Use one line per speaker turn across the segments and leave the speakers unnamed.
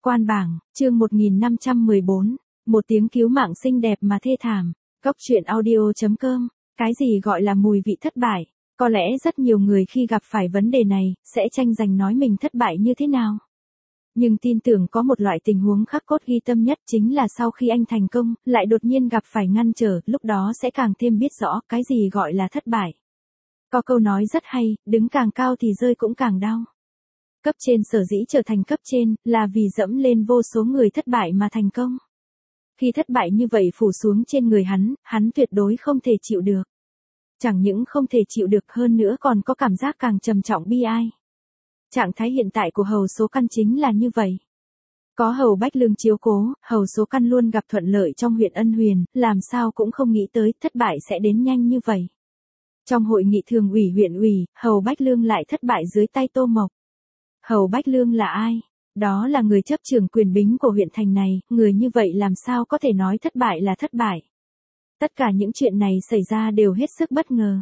Quan bảng, chương 1514, một tiếng cứu mạng xinh đẹp mà thê thảm. Góc truyện audio.com, cái gì gọi là mùi vị thất bại? Có lẽ rất nhiều người khi gặp phải vấn đề này, sẽ tranh giành nói mình thất bại như thế nào. Nhưng tin tưởng có một loại tình huống khắc cốt ghi tâm nhất chính là sau khi anh thành công, lại đột nhiên gặp phải ngăn trở, lúc đó sẽ càng thêm biết rõ cái gì gọi là thất bại. Có câu nói rất hay, đứng càng cao thì rơi cũng càng đau. Cấp trên sở dĩ trở thành cấp trên, là vì dẫm lên vô số người thất bại mà thành công. Khi thất bại như vậy phủ xuống trên người hắn tuyệt đối không thể chịu được. Chẳng những không thể chịu được hơn nữa còn có cảm giác càng trầm trọng bi ai. Trạng thái hiện tại của Hầu Số Căn chính là như vậy. Có Hầu Bách Lương chiếu cố, Hầu Số Căn luôn gặp thuận lợi trong huyện Ân Huyền, làm sao cũng không nghĩ tới thất bại sẽ đến nhanh như vậy. Trong hội nghị thường ủy huyện ủy, Hầu Bách Lương lại thất bại dưới tay Tô Mộc. Hầu Bách Lương là ai? Đó là người chấp trưởng quyền bính của huyện thành này, người như vậy làm sao có thể nói thất bại là thất bại. Tất cả những chuyện này xảy ra đều hết sức bất ngờ.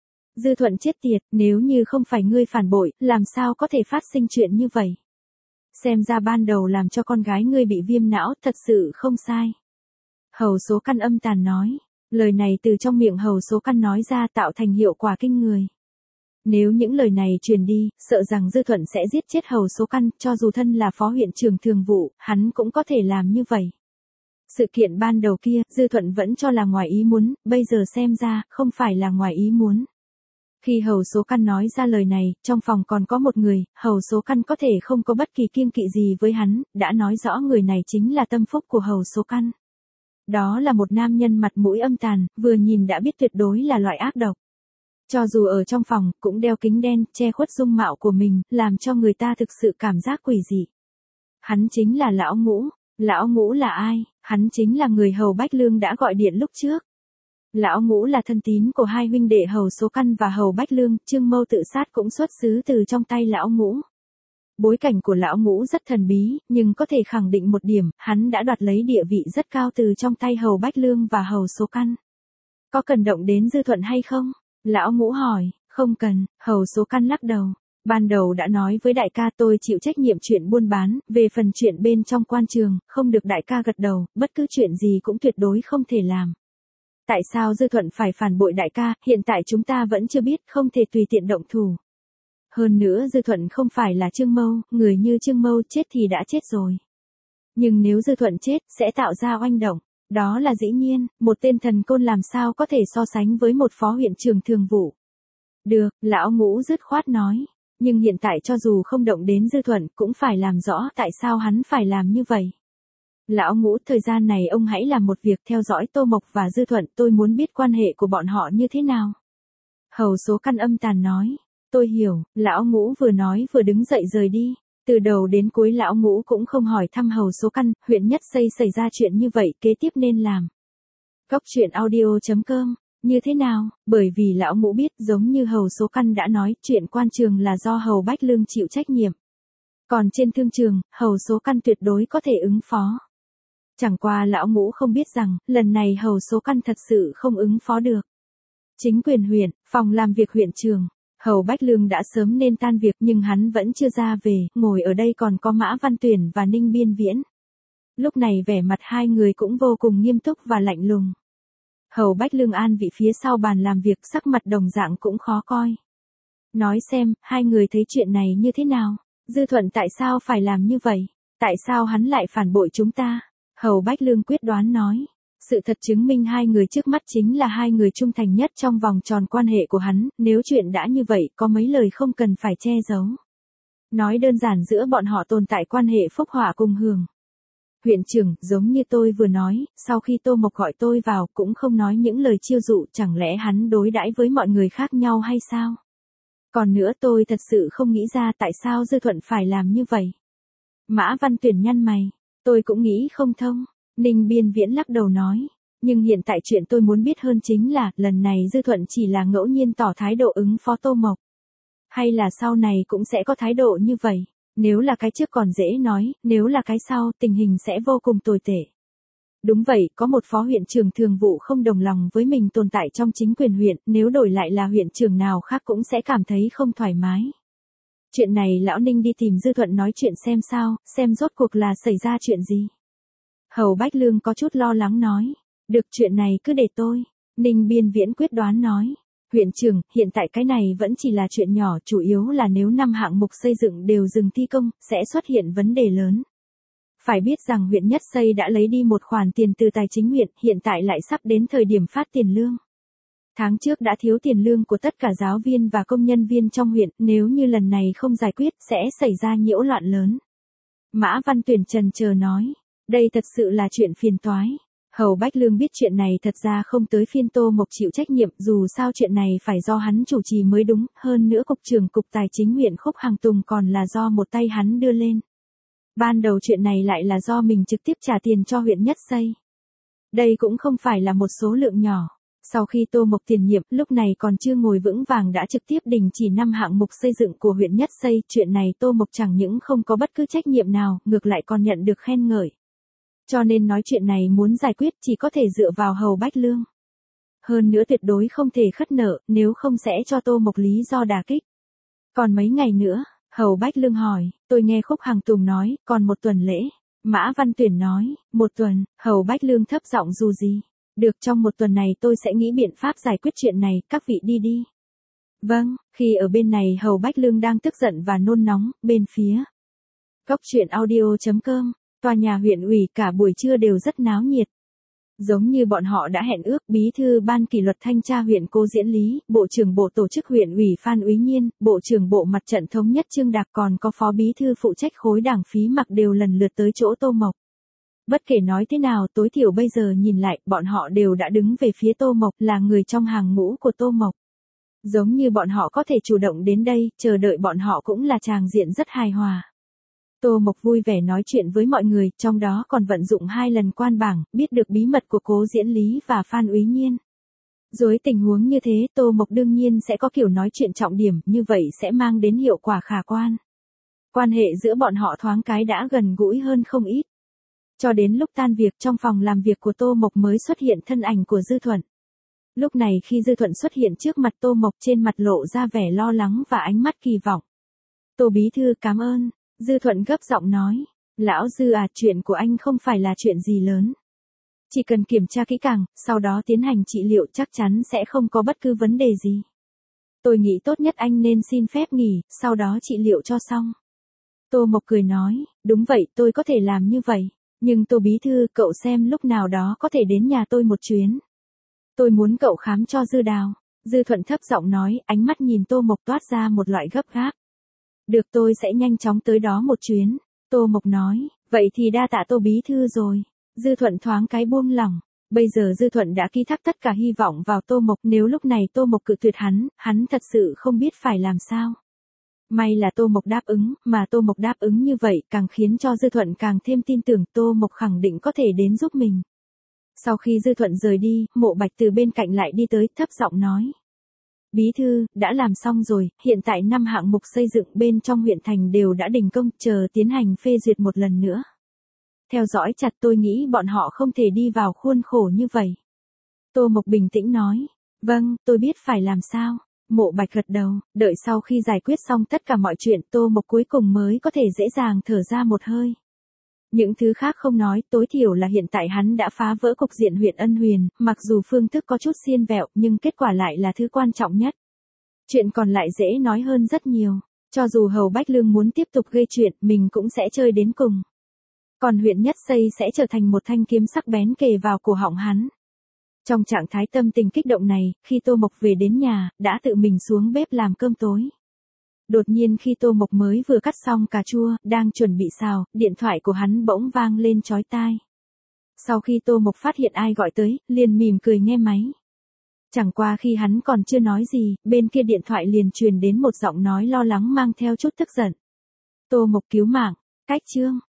Dư Thuận chết tiệt, nếu như không phải ngươi phản bội, làm sao có thể phát sinh chuyện như vậy? Xem ra ban đầu làm cho con gái ngươi bị viêm não, thật sự không sai. Hầu Số Căn âm tàn nói, lời này từ trong miệng Hầu Số Căn nói ra tạo thành hiệu quả kinh người. Nếu những lời này truyền đi, sợ rằng Dư Thuận sẽ giết chết Hầu Số Căn, cho dù thân là phó huyện trưởng thường vụ, hắn cũng có thể làm như vậy. Sự kiện ban đầu kia, Dư Thuận vẫn cho là ngoài ý muốn, bây giờ xem ra, không phải là ngoài ý muốn. Khi Hầu Số Căn nói ra lời này, trong phòng còn có một người, Hầu Số Căn có thể không có bất kỳ kiêng kỵ gì với hắn, đã nói rõ người này chính là tâm phúc của Hầu Số Căn. Đó là một nam nhân mặt mũi âm tàn, vừa nhìn đã biết tuyệt đối là loại ác độc. Cho dù ở trong phòng, cũng đeo kính đen, che khuất dung mạo của mình, làm cho người ta thực sự cảm giác quỷ dị. Hắn chính là Lão Ngũ. Lão Ngũ là ai? Hắn chính là người Hầu Bách Lương đã gọi điện lúc trước. Lão Ngũ là thân tín của hai huynh đệ Hầu Số Căn và Hầu Bách Lương, Trương Mâu tự sát cũng xuất xứ từ trong tay Lão Ngũ. Bối cảnh của Lão Ngũ rất thần bí, nhưng có thể khẳng định một điểm, hắn đã đoạt lấy địa vị rất cao từ trong tay Hầu Bách Lương và Hầu Số Căn. Có cần động đến Dư Thuận hay không? Lão Ngũ hỏi, không cần, Hầu Số Căn lắc đầu. Ban đầu đã nói với đại ca tôi chịu trách nhiệm chuyện buôn bán, về phần chuyện bên trong quan trường, không được đại ca gật đầu, bất cứ chuyện gì cũng tuyệt đối không thể làm. Tại sao Dư Thuận phải phản bội đại ca, hiện tại chúng ta vẫn chưa biết, không thể tùy tiện động thủ. Hơn nữa Dư Thuận không phải là Trương Mâu, người như Trương Mâu chết thì đã chết rồi. Nhưng nếu Dư Thuận chết, sẽ tạo ra oanh động. Đó là dĩ nhiên, một tên thần côn làm sao có thể so sánh với một phó huyện trưởng thường vụ. Được, Lão Ngũ dứt khoát nói. Nhưng hiện tại cho dù không động đến Dư Thuận, cũng phải làm rõ tại sao hắn phải làm như vậy. Lão Ngũ, thời gian này ông hãy làm một việc theo dõi Tô Mộc và Dư Thuận, tôi muốn biết quan hệ của bọn họ như thế nào. Hầu Số Căn âm tàn nói, tôi hiểu, Lão Ngũ vừa nói vừa đứng dậy rời đi. Từ đầu đến cuối Lão Ngũ cũng không hỏi thăm Hầu Số Căn, huyện Nhất Xây xảy ra chuyện như vậy, kế tiếp nên làm. Góc truyện audio.com, như thế nào? Bởi vì Lão Ngũ biết, giống như Hầu Số Căn đã nói, chuyện quan trường là do Hầu Bách Lương chịu trách nhiệm. Còn trên thương trường, Hầu Số Căn tuyệt đối có thể ứng phó. Chẳng qua Lão Ngũ không biết rằng, lần này Hầu Số Căn thật sự không ứng phó được. Chính quyền huyện, phòng làm việc huyện trường. Hầu Bách Lương đã sớm nên tan việc nhưng hắn vẫn chưa ra về, ngồi ở đây còn có Mã Văn Tuyển và Ninh Biên Viễn. Lúc này vẻ mặt hai người cũng vô cùng nghiêm túc và lạnh lùng. Hầu Bách Lương an vị phía sau bàn làm việc, sắc mặt đồng dạng cũng khó coi. Nói xem, hai người thấy chuyện này như thế nào? Dư Thuận tại sao phải làm như vậy? Tại sao hắn lại phản bội chúng ta? Hầu Bách Lương quyết đoán nói. Sự thật chứng minh hai người trước mắt chính là hai người trung thành nhất trong vòng tròn quan hệ của hắn, nếu chuyện đã như vậy, có mấy lời không cần phải che giấu. Nói đơn giản giữa bọn họ tồn tại quan hệ phúc họa cùng hưởng. Huyện trưởng, giống như tôi vừa nói, sau khi Tô Mộc gọi tôi vào, cũng không nói những lời chiêu dụ, chẳng lẽ hắn đối đãi với mọi người khác nhau hay sao? Còn nữa tôi thật sự không nghĩ ra tại sao Dư Thuận phải làm như vậy. Mã Văn Tuyển nhăn mày, tôi cũng nghĩ không thông. Ninh Biên Viễn lắc đầu nói, nhưng hiện tại chuyện tôi muốn biết hơn chính là, lần này Dư Thuận chỉ là ngẫu nhiên tỏ thái độ ứng phó Tô Mộc. Hay là sau này cũng sẽ có thái độ như vậy, nếu là cái trước còn dễ nói, nếu là cái sau, tình hình sẽ vô cùng tồi tệ. Đúng vậy, có một phó huyện trưởng thường vụ không đồng lòng với mình tồn tại trong chính quyền huyện, nếu đổi lại là huyện trưởng nào khác cũng sẽ cảm thấy không thoải mái. Chuyện này lão Ninh đi tìm Dư Thuận nói chuyện xem sao, xem rốt cuộc là xảy ra chuyện gì. Hầu Bách Lương có chút lo lắng nói. Được, chuyện này cứ để tôi. Ninh Biên Viễn quyết đoán nói. Huyện trưởng, hiện tại cái này vẫn chỉ là chuyện nhỏ, chủ yếu là nếu 5 hạng mục xây dựng đều dừng thi công, sẽ xuất hiện vấn đề lớn. Phải biết rằng huyện Nhất Xây đã lấy đi một khoản tiền từ tài chính huyện, hiện tại lại sắp đến thời điểm phát tiền lương. Tháng trước đã thiếu tiền lương của tất cả giáo viên và công nhân viên trong huyện, nếu như lần này không giải quyết, sẽ xảy ra nhiễu loạn lớn. Mã Văn Tuyển trần chờ nói, đây thật sự là chuyện phiền toái. Hầu Bách Lương biết chuyện này thật ra không tới phiên Tô Mộc chịu trách nhiệm, dù sao chuyện này phải do hắn chủ trì mới đúng, hơn nữa cục trưởng cục tài chính huyện Khúc Hàng Tùng còn là do một tay hắn đưa lên. Ban đầu chuyện này lại là do mình trực tiếp trả tiền cho huyện Nhất Xây. Đây cũng không phải là một số lượng nhỏ. Sau khi Tô Mộc tiền nhiệm, lúc này còn chưa ngồi vững vàng đã trực tiếp đình chỉ 5 hạng mục xây dựng của huyện Nhất Xây, chuyện này Tô Mộc chẳng những không có bất cứ trách nhiệm nào, ngược lại còn nhận được khen ngợi. Cho nên nói chuyện này muốn giải quyết chỉ có thể dựa vào Hầu Bách Lương. Hơn nữa tuyệt đối không thể khất nợ, nếu không sẽ cho Tô Mộc lý do đả kích. Còn mấy ngày nữa, Hầu Bách Lương hỏi, tôi nghe Khúc Hàng Tùng nói, còn một tuần lễ. Mã Văn Tuyển nói, một tuần, Hầu Bách Lương thấp giọng dù gì. Được, trong một tuần này tôi sẽ nghĩ biện pháp giải quyết chuyện này, các vị đi đi. Vâng, khi ở bên này Hầu Bách Lương đang tức giận và nôn nóng, bên phía Cốc truyện audio.com, tòa nhà huyện ủy cả buổi trưa đều rất náo nhiệt. Giống như bọn họ đã hẹn ước, bí thư ban kỷ luật thanh tra huyện Cố Diễn Lý, bộ trưởng bộ tổ chức huyện ủy Phan Úy Nhiên, bộ trưởng bộ mặt trận thống nhất Trương Đạc, còn có phó bí thư phụ trách khối đảng Phí Mặc đều lần lượt tới chỗ Tô Mộc. Bất kể nói thế nào, tối thiểu bây giờ nhìn lại, bọn họ đều đã đứng về phía Tô Mộc, là người trong hàng ngũ của Tô Mộc. Giống như bọn họ có thể chủ động đến đây, chờ đợi bọn họ cũng là tràng diện rất hài hòa. Tô Mộc vui vẻ nói chuyện với mọi người, trong đó còn vận dụng 2 lần quan bảng, biết được bí mật của Cố Diễn Lý và Phan Úy Nhiên. Dưới tình huống như thế, Tô Mộc đương nhiên sẽ có kiểu nói chuyện trọng điểm, như vậy sẽ mang đến hiệu quả khả quan. Quan hệ giữa bọn họ thoáng cái đã gần gũi hơn không ít. Cho đến lúc tan việc, trong phòng làm việc của Tô Mộc mới xuất hiện thân ảnh của Dư Thuận. Lúc này khi Dư Thuận xuất hiện trước mặt Tô Mộc, trên mặt lộ ra vẻ lo lắng và ánh mắt kỳ vọng. Tô bí thư, cảm ơn. Dư Thuận gấp giọng nói. Lão Dư à, chuyện của anh không phải là chuyện gì lớn. Chỉ cần kiểm tra kỹ càng, sau đó tiến hành trị liệu chắc chắn sẽ không có bất cứ vấn đề gì. Tôi nghĩ tốt nhất anh nên xin phép nghỉ, sau đó trị liệu cho xong. Tô Mộc cười nói, đúng vậy, tôi có thể làm như vậy. Nhưng Tô bí thư, cậu xem lúc nào đó có thể đến nhà tôi một chuyến. Tôi muốn cậu khám cho Dư Đào. Dư Thuận thấp giọng nói, ánh mắt nhìn Tô Mộc toát ra một loại gấp gáp. Được, tôi sẽ nhanh chóng tới đó một chuyến. Tô Mộc nói, vậy thì đa tạ Tô bí thư rồi. Dư Thuận thoáng cái buông lỏng. Bây giờ Dư Thuận đã ký thác tất cả hy vọng vào Tô Mộc, nếu lúc này Tô Mộc cự tuyệt hắn thật sự không biết phải làm sao. May là Tô Mộc đáp ứng, mà Tô Mộc đáp ứng như vậy càng khiến cho Dư Thuận càng thêm tin tưởng Tô Mộc khẳng định có thể đến giúp mình. Sau khi Dư Thuận rời đi, Mộ Bạch từ bên cạnh lại đi tới, thấp giọng nói. Bí thư, đã làm xong rồi, hiện tại 5 hạng mục xây dựng bên trong huyện thành đều đã đình công, chờ tiến hành phê duyệt một lần nữa. Theo dõi chặt, tôi nghĩ bọn họ không thể đi vào khuôn khổ như vậy. Tô Mộc bình tĩnh nói. Vâng, tôi biết phải làm sao. Mộ Bạch gật đầu, đợi sau khi giải quyết xong tất cả mọi chuyện, Tô Mộc cuối cùng mới có thể dễ dàng thở ra một hơi. Những thứ khác không nói, tối thiểu là hiện tại hắn đã phá vỡ cục diện huyện Ân Huyền, mặc dù phương thức có chút xiên vẹo, nhưng kết quả lại là thứ quan trọng nhất. Chuyện còn lại dễ nói hơn rất nhiều. Cho dù Hầu Bách Lương muốn tiếp tục gây chuyện, mình cũng sẽ chơi đến cùng. Còn huyện Nhất Xây sẽ trở thành một thanh kiếm sắc bén kề vào cổ họng hắn. Trong trạng thái tâm tình kích động này, khi Tô Mộc về đến nhà, đã tự mình xuống bếp làm cơm tối. Đột nhiên khi Tô Mộc mới vừa cắt xong cà chua, đang chuẩn bị xào, điện thoại của hắn bỗng vang lên chói tai. Sau khi Tô Mộc phát hiện ai gọi tới, liền mỉm cười nghe máy. Chẳng qua khi hắn còn chưa nói gì, bên kia điện thoại liền truyền đến một giọng nói lo lắng mang theo chút tức giận. Tô Mộc cứu mạng, cách chương.